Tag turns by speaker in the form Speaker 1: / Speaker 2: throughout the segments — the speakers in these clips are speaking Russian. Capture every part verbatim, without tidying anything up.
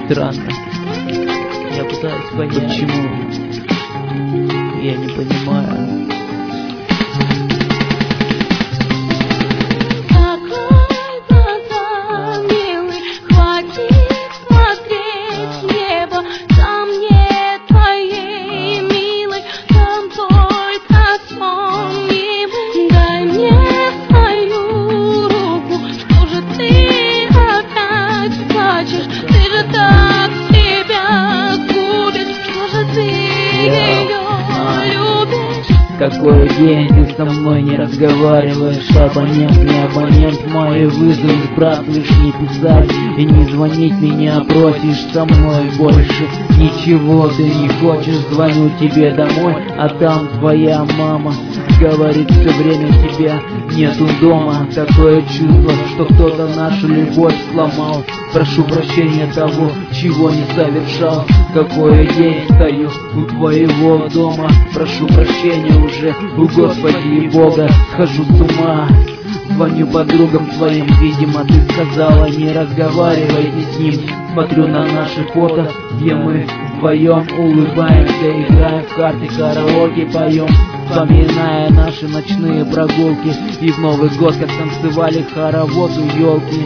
Speaker 1: странно. Я пытаюсь понять, почему. Я не понимаю. Какой день ты со мной не разговариваешь? Абонент, не абонент, мои вызовы сбрасываешь, не писать и не звонить, меня просишь со мной больше. Ничего ты не хочешь, звоню тебе домой, а там твоя мама говорит все время, тебя нету дома. Такое чувство, что кто-то нашу любовь сломал. Прошу прощения того, чего не совершал. Какой день стою у твоего дома. Прошу прощения уже у Господи и Бога. Схожу с ума. Звоню подругам своим, видимо, ты сказала, не разговаривайте с ним. Смотрю на наши фото, где мы вдвоем улыбаемся, играем в карты, караоке поем, вспоминая наши ночные прогулки. И в Новый год, как танцевали хоровод у елки.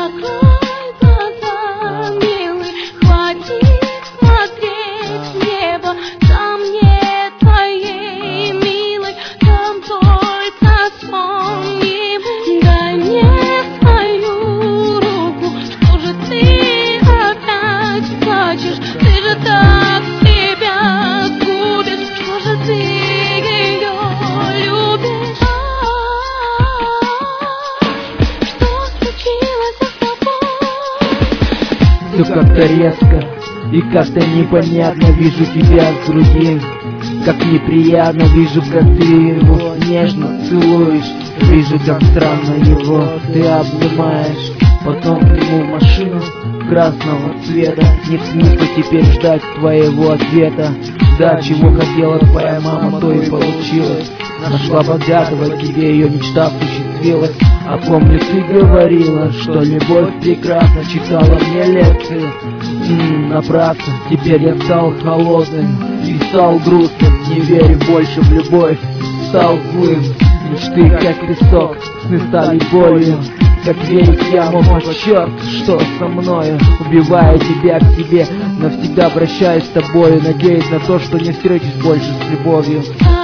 Speaker 1: Все как-то резко и как-то непонятно. Вижу тебя с другим, как неприятно. Вижу, как ты его нежно целуешь. Вижу, как странно его ты обнимаешь. Потом к нему в машину красного цвета. Нет смысла теперь ждать твоего ответа. Да, чего хотела твоя мама, то и получилось. Нашла богатого, тебе ее мечта осуществилась. А помню, ты говорила, что любовь прекрасна. Читала мне лекции, м-м, напрасно. Теперь я стал холодным и стал грустным. Не верю больше в любовь, стал злым. Мечты как песок, сны стали болью. Как верить я мог, а черт, что со мною? Убиваю тебя к себе, навсегда прощаюсь с тобою. Надеюсь на то, что не встречусь больше с любовью.